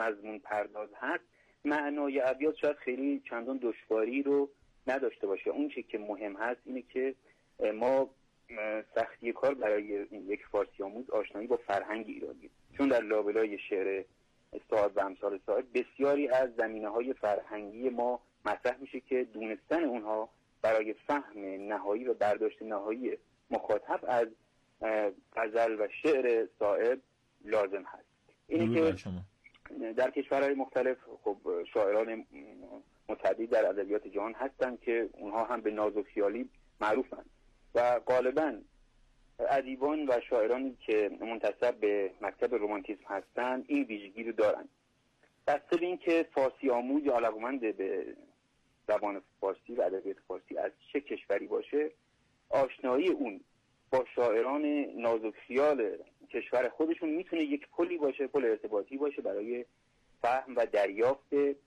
مضمون پرداز هست، معنای ابیات شاید خیلی چندان دشواری رو نداشته باشه. اون چیزی که مهم هست اینه که ما سختی کار برای یک فارسی آموز آشنایی با فرهنگ ایرانی، چون در لابلای شعر صاحب و امثال صاحب بسیاری از زمینه‌های فرهنگی ما مطرح میشه که دونستن اونها برای فهم نهایی و برداشت نهایی مخاطب از غزل و شعر صاحب لازم هست. اینه که در کشورهای مختلف خب شاعران متعدد در ادبیات جهان هستند که اونها هم به ناز و خیالی معروفند و غالباً ادیبان و شاعرانی که منتسب به مکتب رمانتیسم هستند این ویژگی رو دارند. بسته به این که فارسی آموز یا علاقمند به زبان فارسی و ادبیات فارسی از چه کشوری باشه، آشنایی اون با شاعران ناز و خیال کشور خودشون میتونه یک پلی باشه، پل ارتباطی باشه برای فهم و دریافت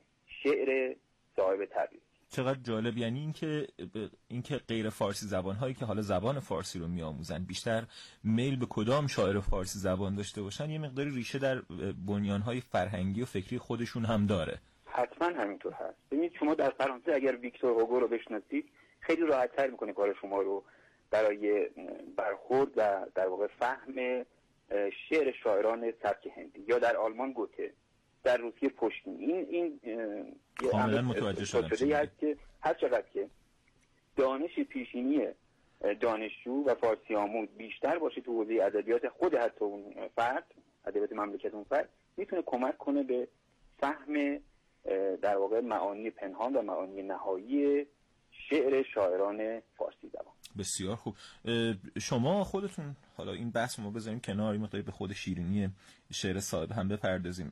شعر صاحب تبریز. چقدر جالب. یعنی اینکه غیر فارسی زبان‌هایی که حالا زبان فارسی رو می‌آموزن بیشتر میل به کدام شاعر فارسی زبان داشته باشن، یه مقداری ریشه در بنیان‌های فرهنگی و فکری خودشون هم داره. حتما همینطور هست. ببینید شما در فرانسه اگر ویکتور هوگو رو بشناسید خیلی راحت‌تر می‌کنه کار شما رو برای برخورد و در واقع فهم شعر شاعران سبک هندی، یا در آلمان گوته، در روسیه پوشکین. این کاملا متوجه شدم هست که هر چقدر که دانش پیشینی دانشجو و فارسی آموز بیشتر باشه تو حوزه ادبیات خود حتی اون فرد، ادبیات مملکت اون فرد، میتونه کمک کنه به فهم در واقع معانی پنهان و معانی نهایی شعر شاعران فارسی زبان. بسیار خوب. شما خودتون، حالا این بحث ما بذاریم کنار، مقداری به خود شیرینی شعر صاحب هم بپردازیم.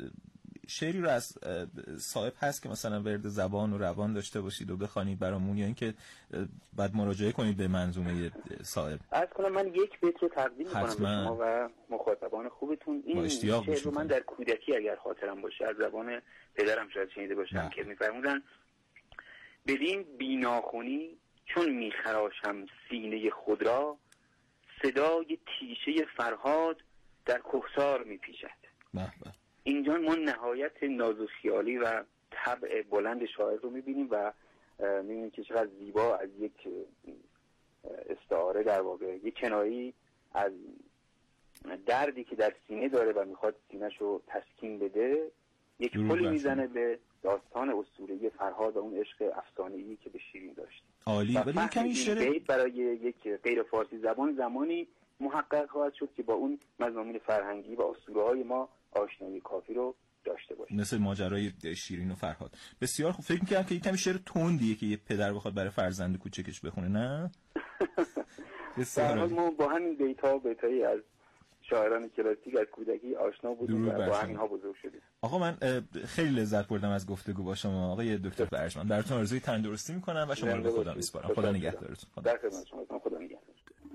شعری رو از صاحب هست که مثلا ورد زبان و روان داشته باشید و بخوانید برامون، یا اینکه بعد مراجعه کنید به منظومه صاحب؟ عرض کنم من یک بیت رو تقدیم کنم به شما و مخاطبان خوبتون. این شعر رو من در کودکی اگر خاطرم باشه از زبان پدرم شاید شنیده باشم که می‌فرمودن: بدین بی‌ناخنی چون میخراشم سینه خود را، صدای تیشه فرهاد در کهسار میپیچد. اینجا ما نهایت ناز و خیالی و طبع بلند شاعر رو میبینیم و میبینیم که چقدر زیبا از یک استعاره، در واقع یک کنایی از دردی که در سینه داره و میخواد سینه‌ش رو تسکین بده، یک پلی میزنه به داستان اسطوره‌ای فرهاد و اون عشق افسانه‌ای که به شیرین داشت. عالی. ولی این کمی شعر برای یک غیر فارسی زبان زمانی محقق خواهد شد که با اون مضامین فرهنگی و اسطوره‌های ما آشنایی کافی رو داشته باشه، مثل ماجرای شیرین و فرهاد. بسیار خوب. فکر می‌کنم که کمی شعر تندیه که یه پدر بخواد برای فرزند کوچکش بخونه، نه؟ بسیار. ما با همین بیتایی از شاعران کلاسیک از کودکی آشنا بودیم و با همینها بزرگ شدیم. آقا من خیلی لذت بردم از گفتگو با شما آقای دکتر برجمند. براتون آرزوی تندرستی میکنم و شما رو به خدا میسپارم. خدا نگهدارتون. در خدمت شما. خدا نگهدار.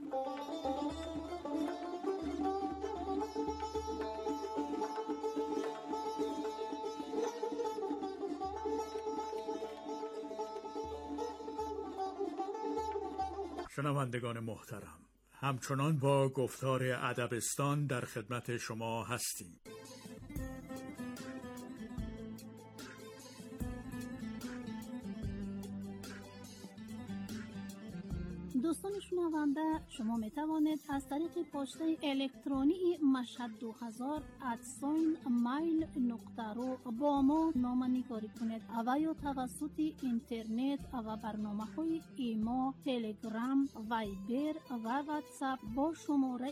شنوندگان محترم، همچنان با گفتار ادبستان در خدمت شما هستیم. دوستان شنونده، شما می توانید از طریق پسته الکترونی mashhad2000@mail.ru با ما نامه‌نگاری کنید و یا توسط اینترنت و برنامه‌های ایما، تلگرام، وایبر و واتساپ با شماره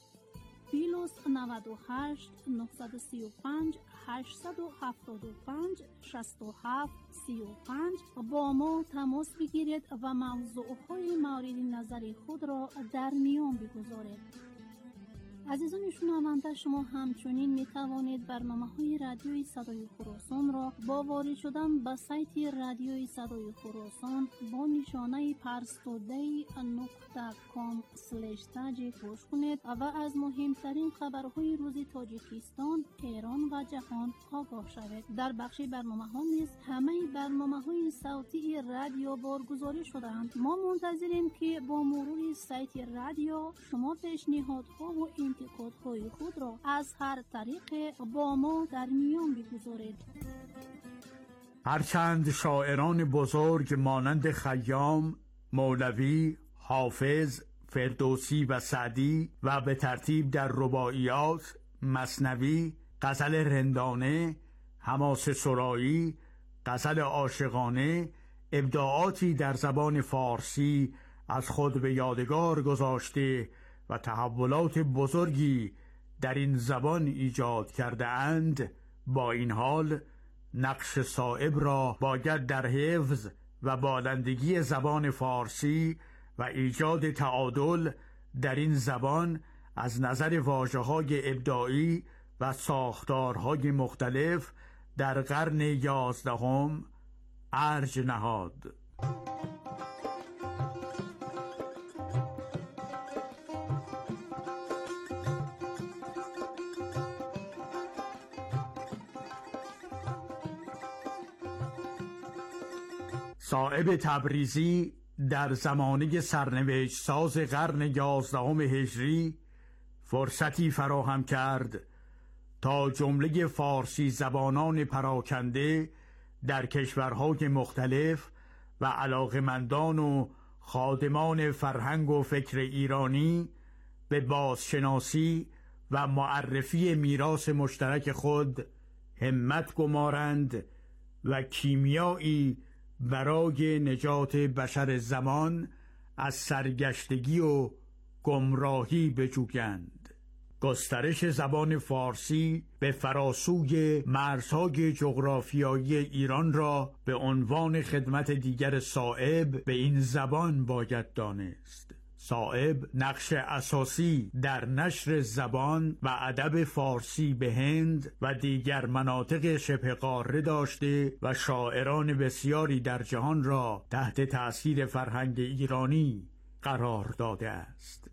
+98 935 875 67 35 با ما تماس بگیرید و موضوعهای مورد نظر خود را در میان بگذارید. عزیزان شنونده، شما همچنین می توانید برنامه‌های رادیوی صدای خراسان را با وارد شدن به سایت رادیوی صدای خراسان با نشانه parstoday.com/tag گوش کنید و از مهمترین خبرهای روز تاجیکستان، ایران و جهان آگاه شوید. در بخش برنامه‌ها نیز همه برنامه‌های صوتی رادیو بارگذاری شده‌اند. ما منتظریم که با مرور سایت رادیو شما پیشنهادها و انتقادهای خود را از هر طریق با ما در میان بگذارید. هرچند شاعران بزرگ مانند خیام، مولوی، حافظ، فردوسی و سعدی و به ترتیب در رباعیات، مثنوی، غزل رندانه، حماسه سرایی، غزل عاشقانه، ابداعاتی در زبان فارسی از خود به یادگار گذاشته و تحولات بزرگی در این زبان ایجاد کرده اند، با این حال نقش صائب را باید در حفظ و بالندگی زبان فارسی و ایجاد تعادل در این زبان از نظر واژه‌های ابداعی و ساختارهای مختلف در قرن 11 ارج نهاد. صائب تبریزی در زمانه سرنوشت ساز قرن 11 هجری فرصتی فراهم کرد تا جمله فارسی زبانان پراکنده در کشورهای مختلف و علاقمندان و خادمان فرهنگ و فکر ایرانی به بازشناسی و معرفی میراث مشترک خود همت گمارند و کیمیایی برای نجات بشر زمان از سرگشتگی و گمراهی بجویند. گسترش زبان فارسی به فراسوی مرزهای جغرافیایی ایران را به عنوان خدمت دیگر صائب به این زبان باید دانست. صائب نقش اساسی در نشر زبان و ادب فارسی به هند و دیگر مناطق شبه قاره داشته و شاعران بسیاری در جهان را تحت تأثیر فرهنگ ایرانی قرار داده است.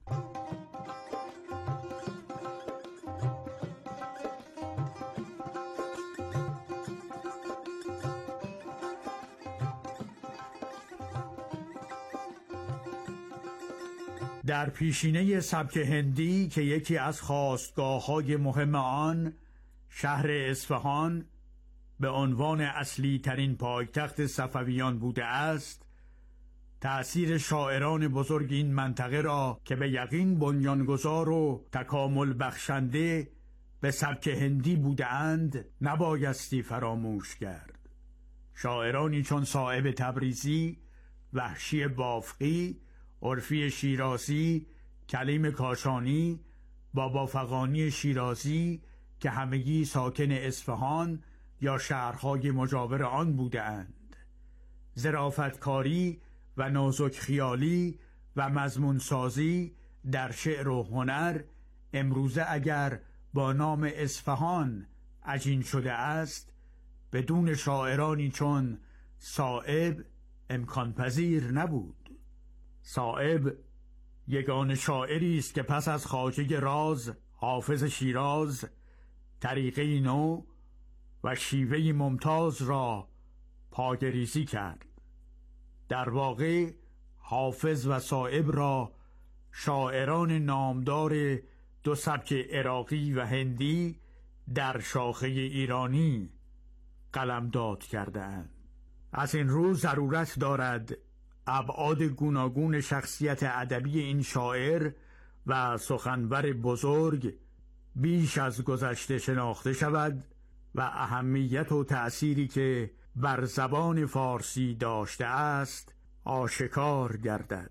در پیشینه سبک هندی که یکی از خاستگاه‌های مهم آن شهر اصفهان به عنوان اصلی ترین پایتخت صفویان بوده است، تأثیر شاعران بزرگ این منطقه را که به یقین بنیانگذار و تکامل بخشنده به سبک هندی بوده اند نبایستی فراموش کرد. شاعرانی چون صائب تبریزی، وحشی بافقی، عرفی شیرازی، کلیم کاشانی، بابا فغانی شیرازی که همگی ساکن اصفهان یا شهرهای مجاور آن بوده اند، ظرافتکاری و نازک خیالی و مضمون سازی در شعر و هنر امروزه اگر با نام اصفهان عجین شده است، بدون شاعرانی چون صائب امکان پذیر نبود. صائب یگانه شاعری است که پس از خواجه راز، حافظ شیراز، طریقه نو و شیوه ممتاز را پایه‌ریزی کرد. در واقع حافظ و صائب را شاعران نامدار دو سبک عراقی و هندی در شاخه ایرانی قلمداد کردند. از این رو ضرورت دارد ابعاد گوناگون شخصیت ادبی این شاعر و سخنور بزرگ بیش از گذشته شناخته شود و اهمیت و تأثیری که بر زبان فارسی داشته است آشکار گردد.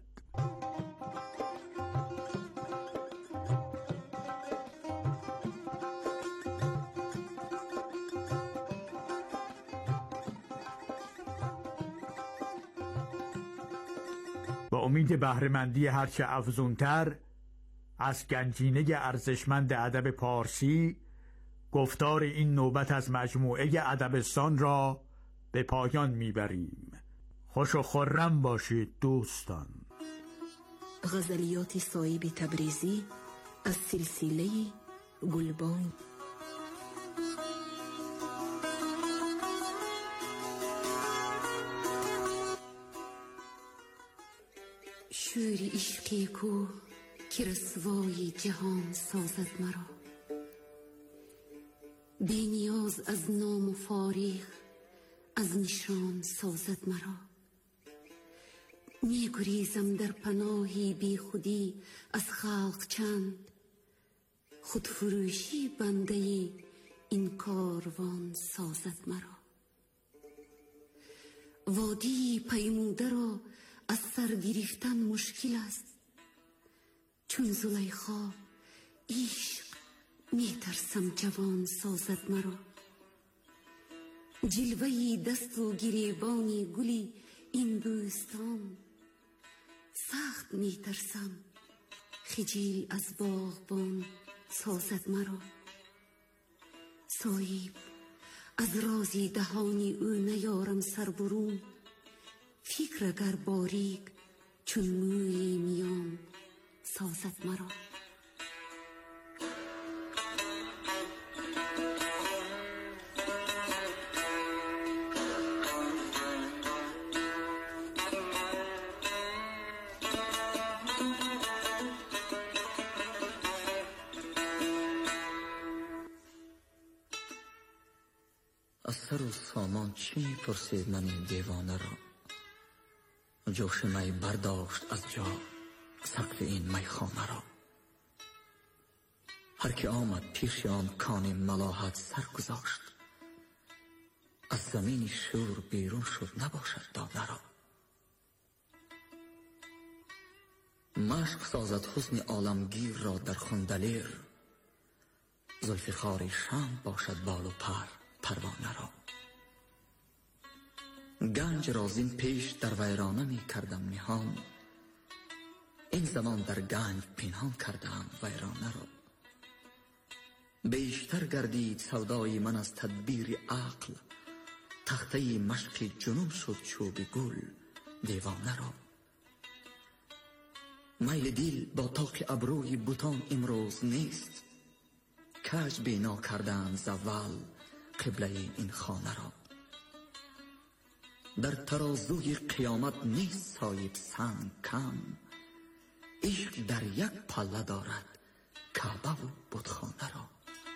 با امید بهره‌مندی هرچه افزونتر از گنجینه ارزشمند ادب پارسی، گفتار این نوبت از مجموعه ادبستان را به پایان میبریم. خوش و خرم باشید دوستان. غزلیات صائب تبریزی از سلسله گلبانگ. شوری عشقی کو که رسوای جهان سازد مرا. بی نیاز از نام و فاریخ از نشان سازد مرا. می گریزم در پناهی بی خودی از خلق چند، خود فروشی بنده این کاروان سازد مرا. وادی پیموده را از سر گرفتن مشکل است، چون زلیخا عشق می ترسم جوان سازد مرا. جلوه دست و گریبانی گلی این بوستان، سخت می ترسم خجل از باغبان سازد مرا. صایب از رازی دهانی او نیارم سر برون، فکر اگر باریک چون موی میان سازد مرا. از سر و سامان چی می‌پرسید من این دیوانه را؟ جوش می برداشت از جا سقف این میخانه را. هر که آمد پیش آن کان ملاحت سر گذاشت، از زمین شور بیرون شد نباشد دانه را. مشق سازد حسن عالمگیر را در خون دلیر، زلفخار شمع باشد بال و پر پروانه را. گنج را زین پیش در ویرانه می کردم نهان، این زمان در گنج پنهان کردم ویرانه را. بیشتر گردید سودای من از تدبیر عقل، تخته مشق جنون شد چوب گل دیوانه را. میل دل با طاق ابروی بتان امروز نیست، کج بینا کردند ز اول قبله این خانه را. در ترازوی قیامت نیست صایب سنگ کم، عشق در یک پله دارد کعبه و بتخانه را.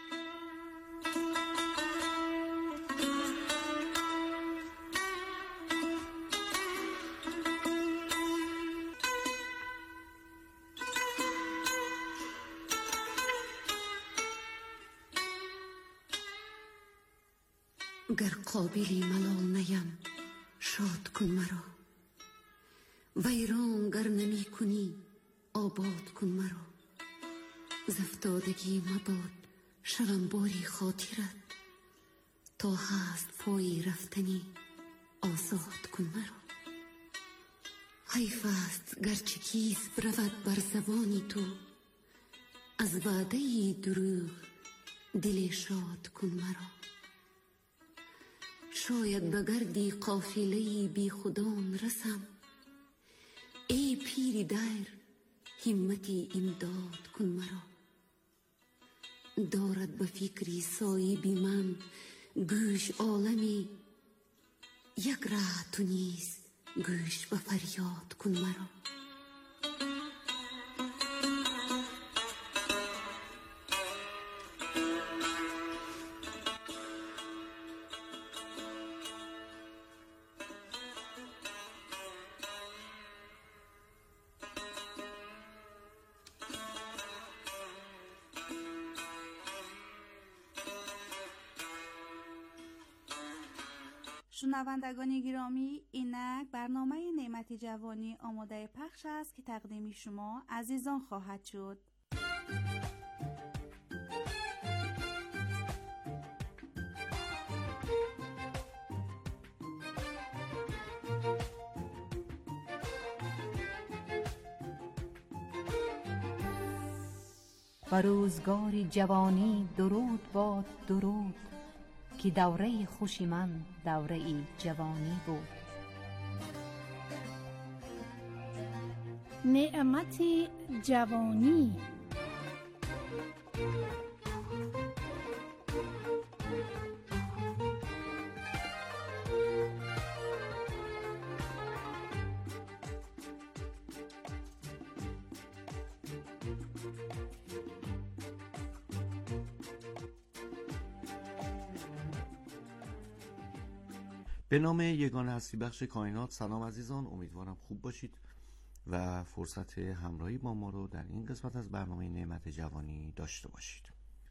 گر قابلی ملال نیم شاد کن مرا، ویران گر نمی کنی آباد کن مرا. زفتادگی مباد شوم باری خاطرت، تا هست پای رفتنی آزاد کن مرا. حیف است گرچه کیس برود بر زبانی تو، از وعده دروغ دل شاد کن مرا. شاید به گردی قافله بی خودان رسم، ای پیر دیر همتی امداد کن مرا. دارد به فکری صایبی من گوش عالمی، یک ره تو نیز گوش به فریاد کن مرا. شنوندگان گرامی، اینک برنامه نعمت جوانی آماده پخش است که تقدیم شما عزیزان خواهد شد. و روزگار جوانی درود باد درود، که دوره خوشی من دوره ای جوانی بود. نعمت جوانی. به نام یگانه هستی بخش کائنات. سلام عزیزان، امیدوارم خوب باشید و فرصت همراهی با ما رو در این قسمت از برنامه نعمت جوانی داشته باشید.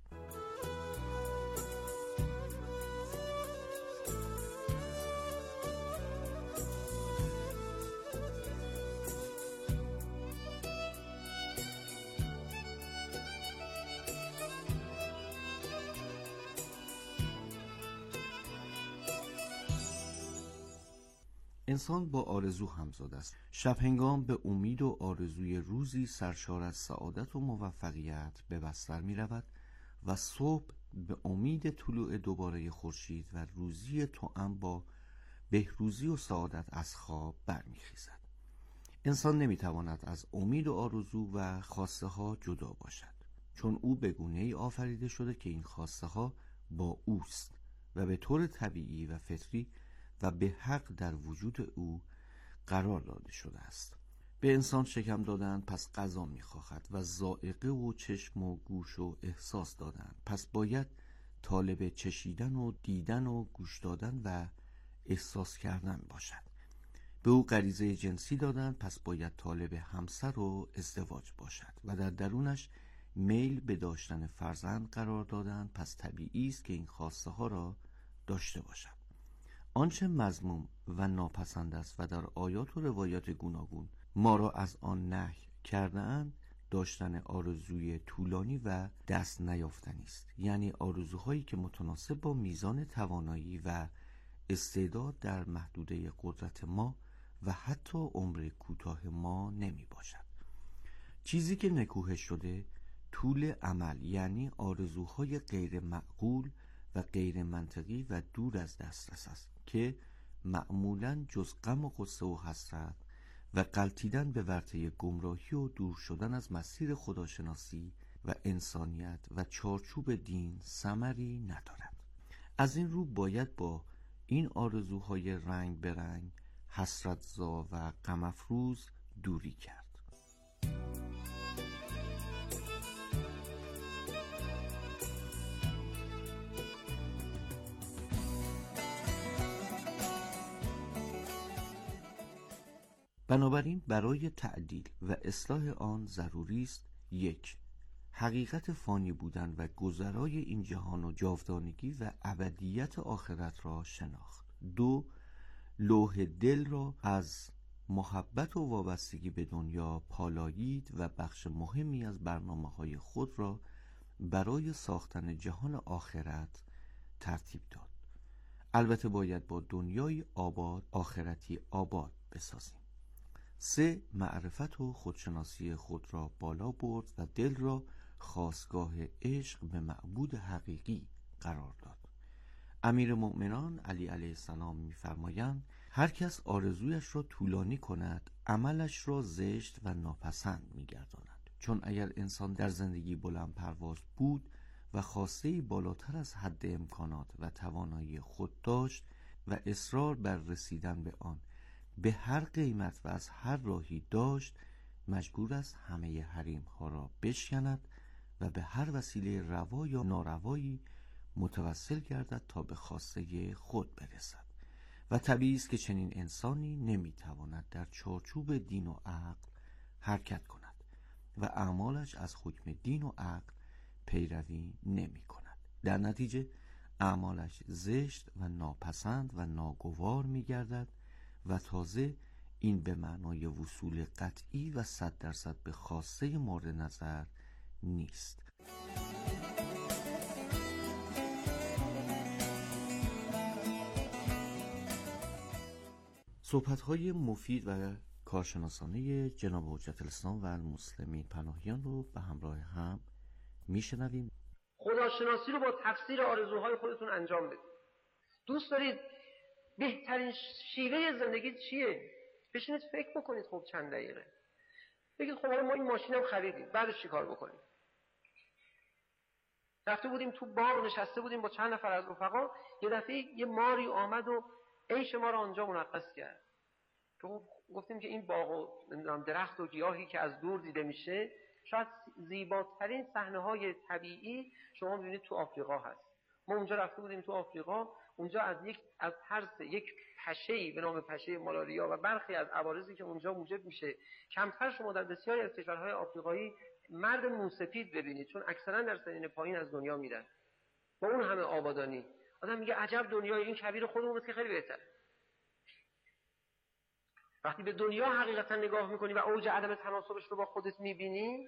انسان با آرزو همزاد است. شب هنگام به امید و آرزوی روزی سرشار از سعادت و موفقیت به بستر می رود و صبح به امید طلوع دوباره خورشید و روزی توأم با بهروزی و سعادت از خواب برمیخیزد. انسان نمیتواند از امید و آرزو و خواسته ها جدا باشد، چون او به گونه‌ای آفریده شده که این خواسته ها با اوست و به طور طبیعی و فطری و به حق در وجود او قرار داده شده است. به انسان شکم دادن پس غذا می‌خواهد و ذائقه و چشم و گوش و احساس دادن پس باید طالب چشیدن و دیدن و گوش دادن و احساس کردن باشد. به او غریزه جنسی دادن پس باید طالب همسر و ازدواج باشد و در درونش میل به داشتن فرزند قرار دادن پس طبیعی است که این خواسته ها را داشته باشد. آنچه مذموم و ناپسند است و در آیات و روایات گوناگون ما را از آن نهی کرده‌اند، داشتن آرزوی طولانی و دست نیافتنی است، یعنی آرزوهایی که متناسب با میزان توانایی و استعداد در محدوده قدرت ما و حتی عمر کوتاه ما نمی باشد. چیزی که نکوهش شده طول امل، یعنی آرزوهای غیر معقول و غیر منطقی و دور از دسترس است که معمولاً جز غم و غصه و حسرت و غلطیدن به ورطه گمراهی و دور شدن از مسیر خداشناسی و انسانیت و چارچوب دین ثمری ندارد. از این رو باید با این آرزوهای رنگ به رنگ، حسرت‌زا و غم افروز دوری کرد. بنابراین برای تعدیل و اصلاح آن ضروری است: 1. حقیقت فانی بودن و گذرای این جهان و جاودانگی و ابدیت آخرت را شناخت. 2. لوح دل را از محبت و وابستگی به دنیا پالایید و بخش مهمی از برنامه‌های خود را برای ساختن جهان آخرت ترتیب داد. البته باید با دنیای آباد آخرتی آباد بسازیم. 3. معرفت و خودشناسی خود را بالا برد و دل را خاستگاه عشق به معبود حقیقی قرار داد. امیرالمؤمنان علی علیه السلام می‌فرمایند هر کس آرزویش را طولانی کند، عملش را زشت و ناپسند می‌گرداند. چون اگر انسان در زندگی بلند پرواز بود و خواسته‌ای بالاتر از حد امکانات و توانایی خود داشت و اصرار بر رسیدن به آن به هر قیمت و از هر راهی داشت، مجبور است همه حریم‌ها را بشکند و به هر وسیله روا یا ناروایی متوسل گردد تا به خواسته خود برسد و طبیعی است که چنین انسانی نمیتواند در چارچوب دین و عقل حرکت کند و اعمالش از حکم دین و عقل پیروی نمی کند. در نتیجه اعمالش زشت و ناپسند و ناگوار می گردد و تازه این به معنای وصول قطعی و 100% به خواسته مورد نظر نیست. صحبت‌های مفید و کارشناسانه جناب حجت الاسلام و المسلمین پناهیان رو به همراه هم میشنویم. خداشناسی رو با تفسیر آرزوهای خودتون انجام بدید. دوست دارید بهترین شیوه زندگی چیه؟ بشینید فکر بکنید. خب چند دقیقه بگید خب ما این ماشین هم خریدیم، بعدش چی کار بکنیم؟ رفته بودیم تو باغ نشسته بودیم با چند نفر از رفقا، یه دفعه یه ماری آمد و عیش ما رو آنجا منقص کرد. تو گفتیم که این باغ و درخت و گیاهی که از دور دیده میشه شاید زیباترین صحنه‌های طبیعی شما ببینید تو آفریقا هست. ما اونجا رفته بودیم تو آفریقا، اونجا از ترس یک پشه‌ای به نام پشه مالاریا و برخی از عوارضی که اونجا موجب میشه، کمتر شما در بسیاری از کشورهای آفریقایی مرد موسفید ببینید، چون اکثرا در سنین پایین از دنیا میرن. با اون همه آبادانی آدم میگه عجب دنیای این کبیر خودمون که خیلی بهتره. وقتی به دنیا حقیقتا نگاه میکنی و اوج عدم تناسبش رو با خودت میبینی،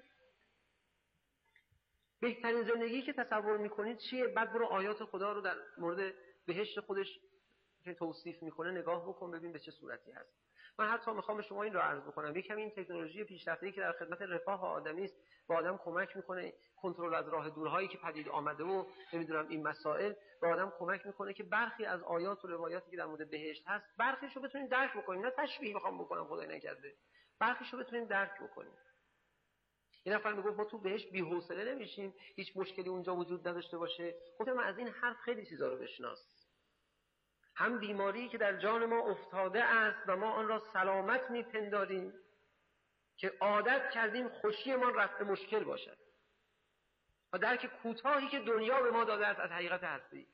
بهترین زندگی که تصور میکنید چیه؟ بعد برو آیات خدا رو در مورد بهشت خودش که توصیف میکنه نگاه بکن، ببین به چه صورتی هست. من حتی میخوام به شما این رو عرض بکنم، یکم این تکنولوژی پیشرفته‌ای که در خدمت رفاه آدمی است به آدم کمک میکنه، کنترل از راه دورهایی که پدید آمده و نمیدونم این مسائل به آدم کمک میکنه که برخی از آیات و روایاتی که در مورد بهشت هست برخیشو بتونید درک بکنید. نه تشبیه میخوام بکنم، خدای نکرده، برخیشو بتونید درک بکنید. یه نفر میگفت ما تو بهشت بی‌حوصله نمیشیم، هیچ مشکلی اونجا وجود نداشته باشه. گفتم من از این حرف خیلی چیزا رو بشناس. هم بیماری که در جان ما افتاده است و ما آن را سلامت میپنداریم که عادت کردیم خوشی ما رفع مشکل باشد، و درک کوتاهی که دنیا به ما داده است از حقیقت هستی.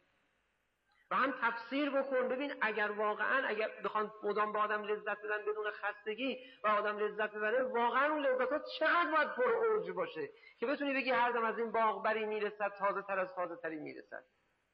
و هم تفسیر بکن ببین اگر بخوان مدام به آدم لذت بدن بدون خستگی و آدم لذت ببره، واقعا اون لذتات چقدر باید پر اوج باشه که بتونی بگی هر دم از این باغ بری میرسد، تازه تر از تازه تری میرسد.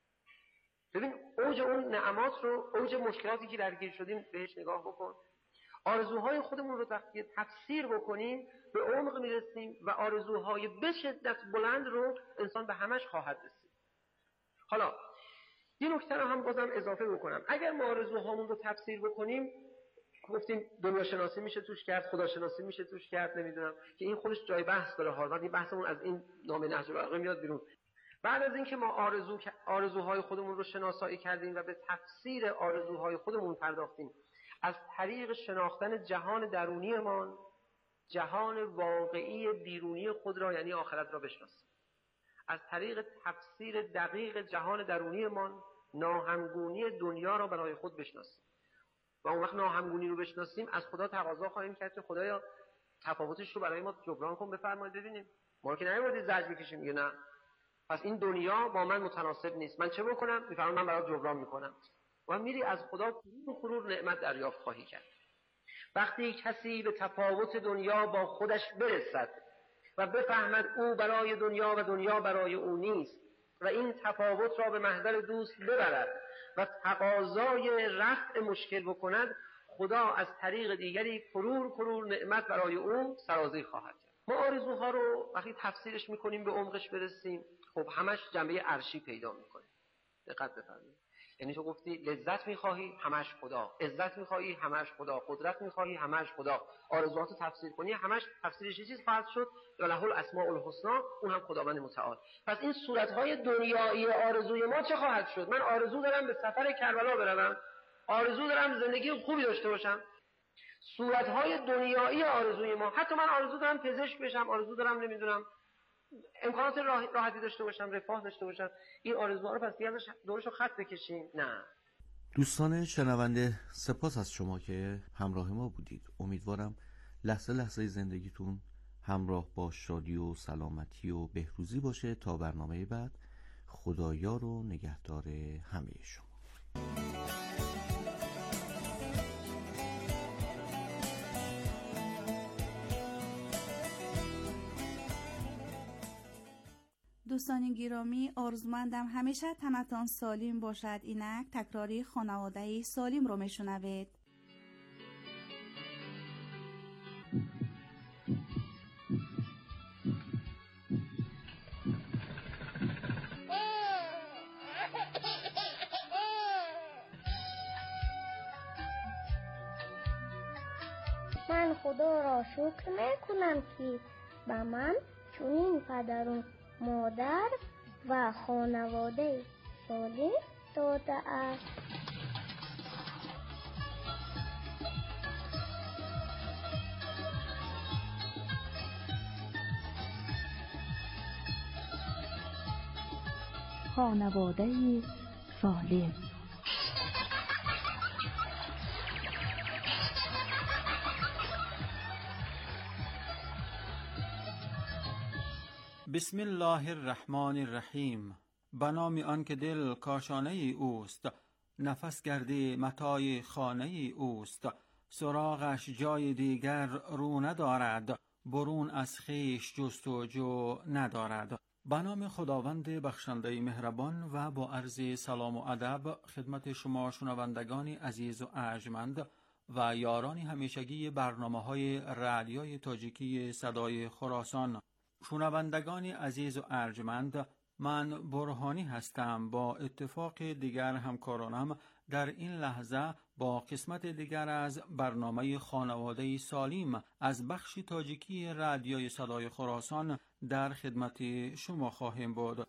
ببین اوج اون نعمات رو، اوج مشکلاتی که درگیر شدیم بهش نگاه بکن. آرزوهای خودمون رو وقتی تفسیر بکنیم به عمق میرسیم و آرزوهای به شدت بلند رو انسان به همش خواهد رسید. حالا یه نکته رو هم بازم اضافه بکنم، اگر ما آرزوهامون رو تفسیر بکنیم، گفتیم دنیا شناسی میشه توش کرد، خدا شناسی میشه توش کرد، نمیدونم که این خودش جای بحث داره ها، ولی بحثمون از این نام نهج البلاغه میاد بیرون. بعد از اینکه ما آرزوهای خودمون رو شناسایی کردیم و به تفسیر آرزوهای خودمون پرداختیم، از طریق شناختن جهان درونیمان، جهان واقعی بیرونی خود را یعنی آخرت را بشناسیم. از طریق تفسیر دقیق جهان درونیمان ناهمگونی دنیا را برای خود بشناسیم. و اون وقت ناهمگونی رو بشناسیم، از خدا تقاضا خواهیم کرد که خدایا تفاوتش رو برای ما جبران کن، بفرمایید ببینیم. ما که نمی‌بودی زجر بکشیم، میگه نه پس این دنیا با من متناسب نیست، من چه بکنم؟ میفرماید من برات جبران میکنم. و میری از خدا فرور نعمت دریافت خواهی کرد. وقتی کسی به تفاوت دنیا با خودش برسد و بفهمد او برای دنیا و دنیا برای او نیست و این تفاوت را به محضر دوست ببرد و تقاضای رفع مشکل بکند، خدا از طریق دیگری فرور نعمت برای او سرازیر خواهد کرد. ما آرزوها رو وقتی تفسیرش میکنیم به عمقش برسیم، خب همش جنبه عرشی پیدا میکنه. دقت بفرمایید. یعنی تو گفتی لذت میخواهی همش خدا، عزت میخواهی همش خدا، قدرت میخواهی همش خدا. آرزوهاتو تفسیر کنی همش تفسیرش چیز خواهد شد، له الاسماء الحسنا، اون هم خداوند متعال. پس این صورتهای دنیایی آرزوی ما چه خواهد شد؟ من آرزو دارم به سفر کربلا بروم، آرزو دارم زندگی خوبی داشته باشم. صورتهای دنیایی آرزوی ما، حتی من آرزو دارم پزشک بشم، آرزو دارم نمیدونم امکانات راحتی داشته باشم، رفاه داشته باشم، این آرزوها رو پس دیگه دورشو خط بکشیم؟ نه. دوستان شنونده، سپاس از شما که همراه ما بودید. امیدوارم لحظه لحظه زندگیتون همراه با شادی و سلامتی و بهروزی باشه. تا برنامه بعد، خدایار و نگهدار همه شما. دوستان گرامی، آرزومندم همیشه تنتان سالم باشد. اینک تکراری خانواده سالم رو میشنوید. من خدا را شکر میکنم که به من چنین پدر و مادر و خانواده سالم داده است. خانواده سالم. بسم الله الرحمن الرحیم. به نام آن که دل کاشانه اوست، نفس گرده متاع خانه اوست. سراغش جای دیگر رو ندارد، برون از خویش جستجو ندارد. به نام خداوند بخشنده مهربان و با عرض سلام و ادب خدمت شما شنوندگان عزیز و ارجمند و یاران همیشگی برنامه‌های رادیوی تاجیکی صدای خراسان. شنوندگان عزیز و ارجمند، من برهانی هستم. با اتفاق دیگر همکارانم در این لحظه با قسمت دیگر از برنامه خانواده سالم از بخش تاجیکی رادیوی صدای خراسان در خدمت شما خواهیم بود.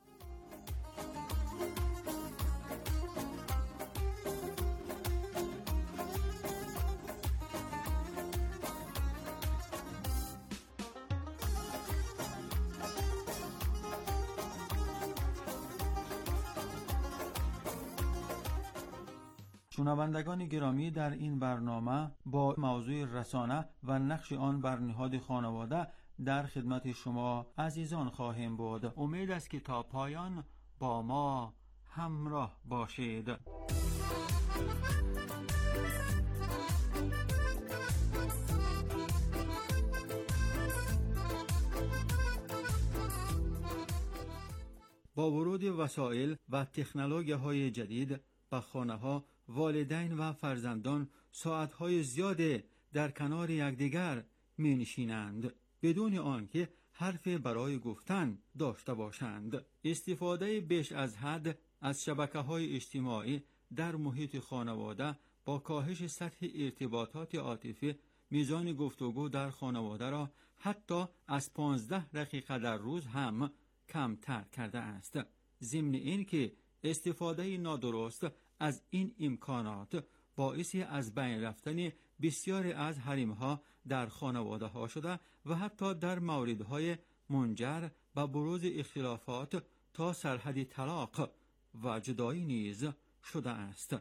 شنوندگان گرامی، در این برنامه با موضوع رسانه و نقش آن بر نهاد خانواده در خدمت شما عزیزان خواهیم بود. امید است که تا پایان با ما همراه باشید. با ورود وسایل و تکنولوژی‌های جدید به خانه‌ها، والدین و فرزندان ساعت‌های زیاد در کنار یکدیگر می‌نشینند بدون آنکه حرفی برای گفتن داشته باشند. استفاده بیش از حد از شبکه‌های اجتماعی در محیط خانواده با کاهش سطح ارتباطات عاطفی، میزان گفتگو در خانواده را حتی از 15 دقیقه در روز هم کمتر کرده است. ضمن این که استفاده نادرست از این امکانات باعث از بین رفتن بسیاری از حریم‌ها در خانواده‌ها شده و حتی در موردهای منجر به بروز اختلافات تا سرحد طلاق و جدایی نیز شده است.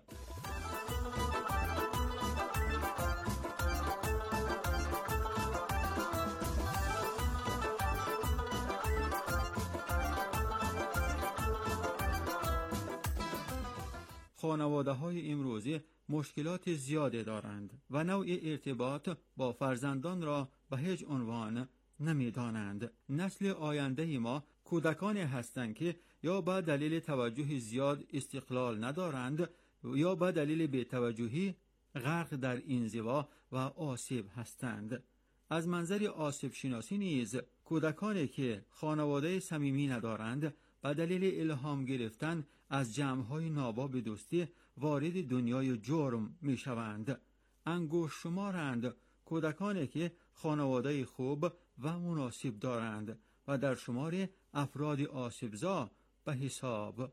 خانواده‌های امروزی مشکلات زیادی دارند و نوع ارتباط با فرزندان را به هیچ عنوان نمی‌دانند. نسل آینده ما کودکانی هستند که یا به دلیل توجه زیاد استقلال ندارند یا به دلیل بی‌توجهی غرق در انزوا و آسیب هستند. از منظر آسیب شناسی نیز کودکانی که خانواده صمیمی ندارند به دلیل الهام گرفتن از جمع‌های ناباب دوستی وارد دنیای جرم می‌شوند. انگشت شمارند کودکانی که خانواده خوب و مناسب دارند و در شمار افراد آسیبزا به حساب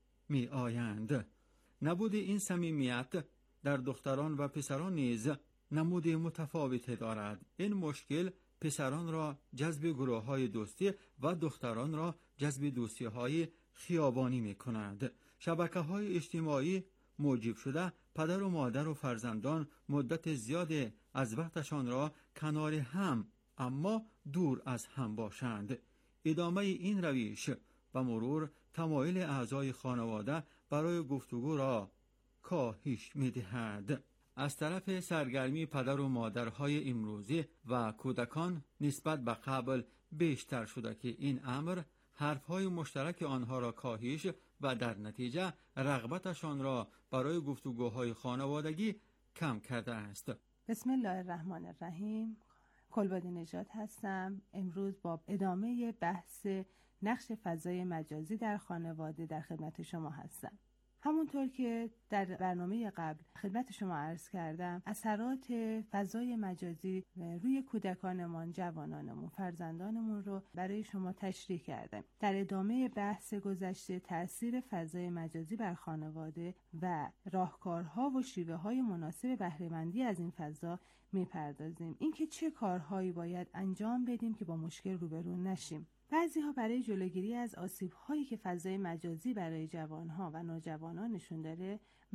می‌آیند. نبود این صمیمیت در دختران و پسران نیز نمود متفاوتی دارد. این مشکل پسران را جذب گروه‌های دوستی و دختران را جذب دوستی‌های خیابانی می‌کند. شبکه‌های اجتماعی موجب شده پدر و مادر و فرزندان مدت زیادی از وقتشان را کنار هم اما دور از هم باشند. ادامه این روش و مرور تمایل اعضای خانواده برای گفتگو را کاهش می‌دهد. از طرف سرگرمی پدر و مادرهای امروزی و کودکان نسبت به قبل بیشتر شده که این امر حرفهای مشترک آنها را کاهش و در نتیجه رغبتشان را برای گفتگوهای خانوادگی کم کرده است. بسم الله الرحمن الرحیم. کلبادی نژاد هستم. امروز با ادامه بحث نقش فضای مجازی در خانواده در خدمت شما هستم. همونطور که در برنامه قبل خدمت شما عرض کردم، اثرات فضای مجازی روی کودکانمان، جوانانمون، فرزندانمون رو برای شما تشریح کردم. در ادامه بحث گذشته تأثیر فضای مجازی بر خانواده و راهکارها و شیوه‌های مناسب بهره‌مندی از این فضا می‌پردازیم. اینکه چه کارهایی باید انجام بدیم که با مشکل روبرو نشیم. بعضی‌ها برای جلوگیری از آسیب‌هایی که فضای مجازی برای جوان‌ها و نوجوانان نشون داره،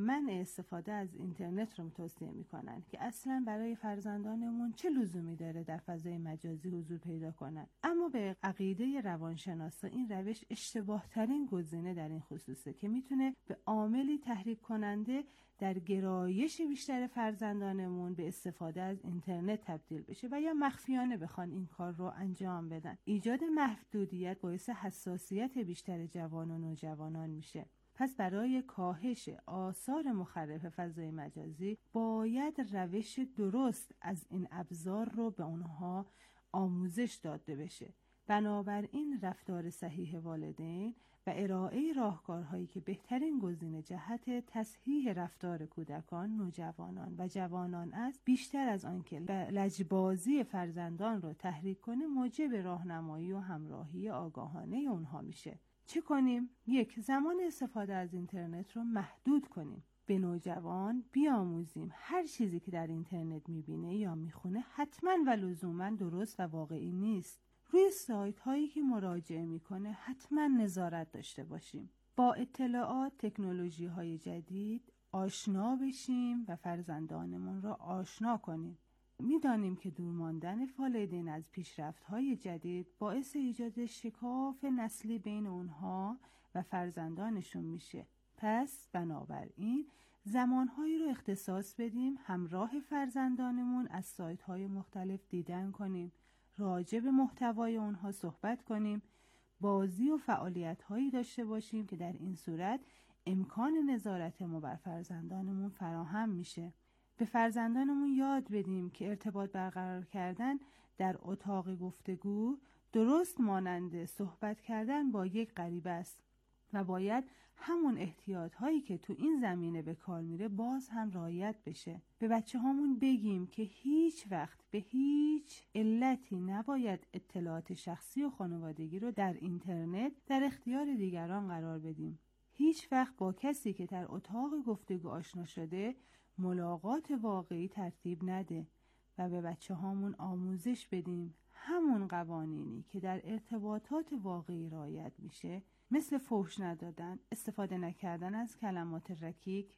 منع استفاده از اینترنت رو توصیه میکنن که اصلا برای فرزندانمون چه لزومی داره در فضای مجازی حضور پیدا کنن. اما به عقیده روانشناسا این روش اشتباه ترین گزینه در این خصوصه که میتونه به عاملی تحریک کننده در گرایش بیشتر فرزندانمون به استفاده از اینترنت تبدیل بشه و یا مخفیانه بخوان این کار رو انجام بدن. ایجاد محدودیت باعث حساسیت بیشتر جوان و نوجوانان میشه. پس برای کاهش آثار مخرب فضای مجازی باید روش درست از این ابزار رو به اونها آموزش داده بشه. بنابراین رفتار صحیح والدین و ارائه راهکارهایی که بهترین گزینه جهت تصحیح رفتار کودکان، نوجوانان و جوانان است، بیشتر از آن که لجبازی فرزندان رو تحریک کنه، موجب راهنمایی و همراهی آگاهانه اونها میشه. چه کنیم؟ 1. زمان استفاده از اینترنت رو محدود کنیم. به نوجوان بیاموزیم هر چیزی که در اینترنت میبینه یا میخونه حتما و لزوما درست و واقعی نیست. روی سایت هایی که مراجعه میکنه حتما نظارت داشته باشیم. با اطلاعات تکنولوژی های جدید آشنا بشیم و فرزندانمون را آشنا کنیم. میدانیم که دور ماندن والدین از پیشرفت‌های جدید باعث ایجاد شکاف نسلی بین اونها و فرزندانشون میشه. پس بنابراین زمانهایی رو اختصاص بدیم همراه فرزندانمون از سایت‌های مختلف دیدن کنیم، راجع به محتوای اونها صحبت کنیم، بازی و فعالیت‌هایی داشته باشیم که در این صورت امکان نظارت ما بر فرزندانمون فراهم میشه. به فرزندانمون یاد بدیم که ارتباط برقرار کردن در اتاق گفتگو درست مانند صحبت کردن با یک غریبه است و باید همون احتیاط هایی که تو این زمینه به کار میره باز هم رعایت بشه. به بچه هامون بگیم که هیچ وقت به هیچ علتی نباید اطلاعات شخصی و خانوادگی رو در اینترنت در اختیار دیگران قرار بدیم. هیچ وقت با کسی که در اتاق گفتگو آشنا شده ملاقات واقعی ترتیب نده و به بچه هامون آموزش بدیم همون قوانینی که در ارتباطات واقعی رعایت میشه، مثل فحش ندادن، استفاده نکردن از کلمات رکیک،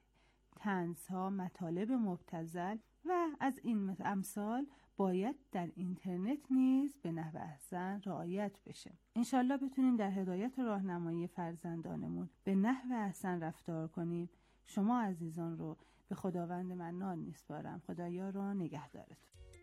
طنزها، مطالب مبتذل و از این امثال باید در اینترنت نیز به نحو احسن رعایت بشه. انشالله بتونیم در هدایت و راهنمایی فرزندانمون به نحو احسن رفتار کنیم. شما عزیزان رو به خداوند منان میسپارم. خدایا رو نگهدارتون.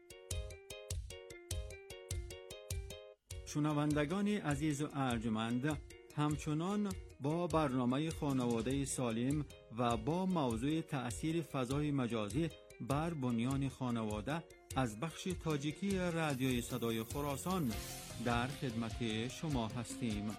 شنوندگان عزیز و ارجمند، همچنان با برنامه خانواده سالم و با موضوع تأثیر فضای مجازی بر بنیان خانواده از بخش تاجیکی رادیوی صدای خراسان در خدمت شما هستیم.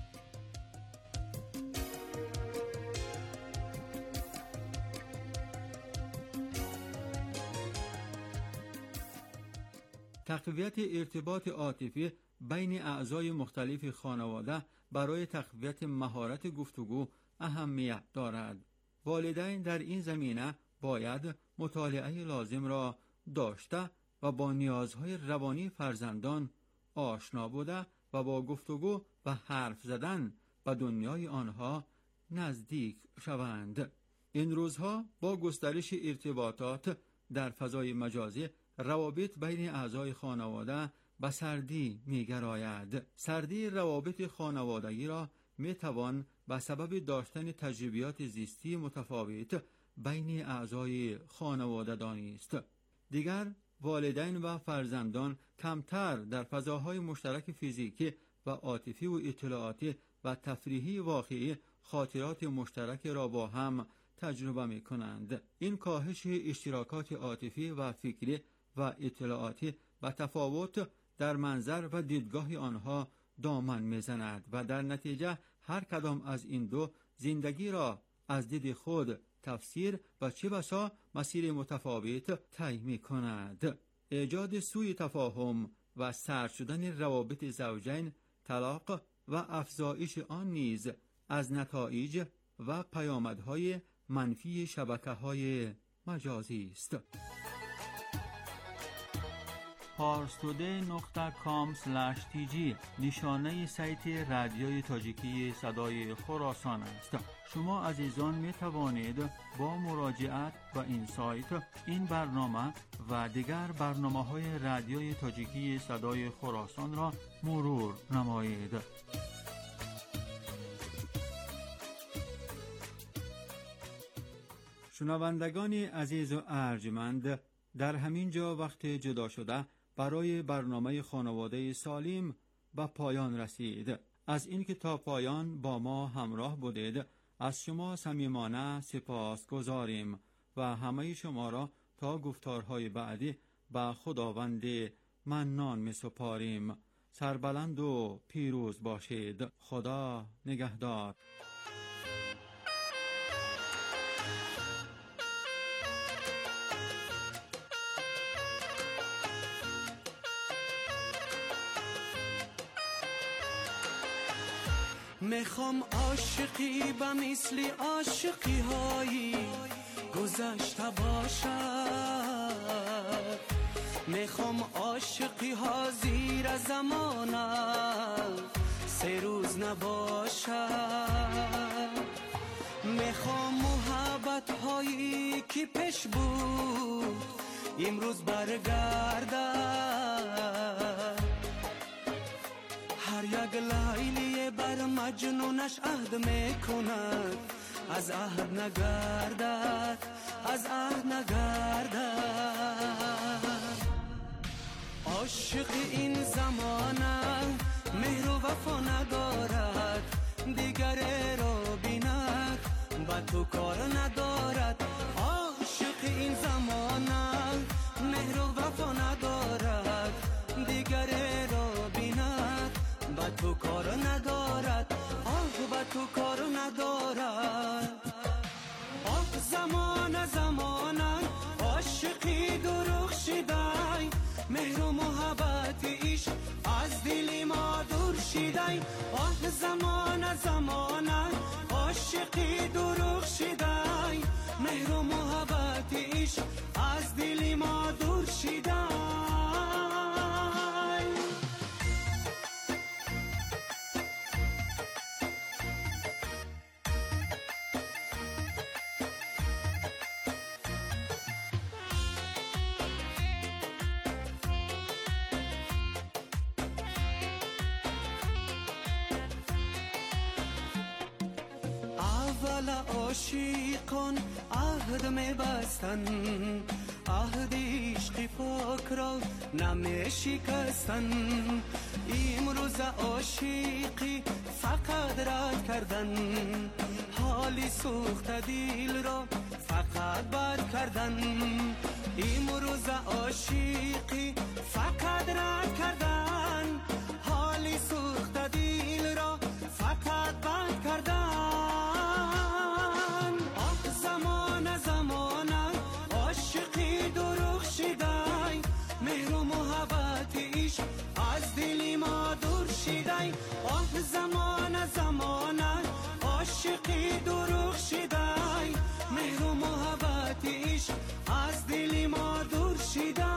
تقویت ارتباط عاطفی بین اعضای مختلف خانواده برای تقویت مهارت گفتگو اهمیت دارد. والدین در این زمینه باید مطالعه لازم را داشته و با نیازهای روانی فرزندان آشنا بوده و با گفتگو و حرف زدن به دنیای آنها نزدیک شوند. این روزها با گسترش ارتباطات در فضای مجازی روابط بین اعضای خانواده به سردی می‌گراید. سردی روابط خانوادگی را می‌توان به سبب داشتن تجربیات زیستی متفاوت بین اعضای خانواده دانست. دیگر والدین و فرزندان کمتر در فضاهای مشترک فیزیکی و عاطفی و اطلاعاتی و تفریحی واقعی خاطرات مشترک را با هم تجربه می‌کنند. این کاهش اشتراکات عاطفی و فکری و اطلاعاتی و تفاوت در منظر و دیدگاه آنها دامن میزند و در نتیجه هر کدام از این دو زندگی را از دید خود تفسیر و چه بسا مسیر متفاوت طی می‌کند. ایجاد سوء تفاهم و سرد شدن روابط زوجین، طلاق و افزایش آن نیز از نتایج و پیامدهای منفی شبکه‌های مجازی است. parstoday.com/tg نشانه سایت رادیوی تاجیکی صدای خراسان است. شما عزیزان می توانید با مراجعت به این سایت این برنامه و دیگر برنامه‌های رادیوی تاجیکی صدای خراسان را مرور نمایید. شنوندگان عزیز و ارجمند، در همین جا وقت جدا شده برای برنامه خانواده سالم به پایان رسید. از اینکه تا پایان با ما همراه بودید از شما صمیمانه سپاس گذاریم و همه شما را تا گفتارهای بعدی به خداوند منان می سپاریم. سربلند و پیروز باشید. خدا نگهدار. میخوام عاشقی به مثل عاشقی هایی گذشته باشد، میخوام عاشقی ها زیر زمانه 3 روز نباشد، میخوام محبت هایی که پیش بود امروز برگردد، هر یک لیلی بر مجنونش عهد میکند از عهد نگردد، از عهد نگردد. عاشق این زمانه مهر و وفا ندارد، دیگر رو بیند با تو کار ندارد. عاشق این زمانه مهر و وفا ندارد، دیگر رو بیند با تو کار ندارد. آه با تو کار ندارد. آه زمان زمانه عاشقی درخشیدای، مهر و محبت ایش از دل ما دور شیدای. آه زمان زمانه عاشقی درخشیدای، مهر و محبت ایش از دل ما دور شیدای. عاشقان عهد می‌بستن، عهد عشق پاک را نمی‌شکستن. امروز عاشقی فقط رد کردن، حالی سوخت دل را فقط بد کردن. امروز عاشقی فقط رد کردن، حالی سوخت دل را فقط بد کردن. مهر و محبت ایش از دل ما دور شیدای. آه زمان زمانه عاشقی درخشیدای، مهر و محبت ایش از دل ما دور شیدای.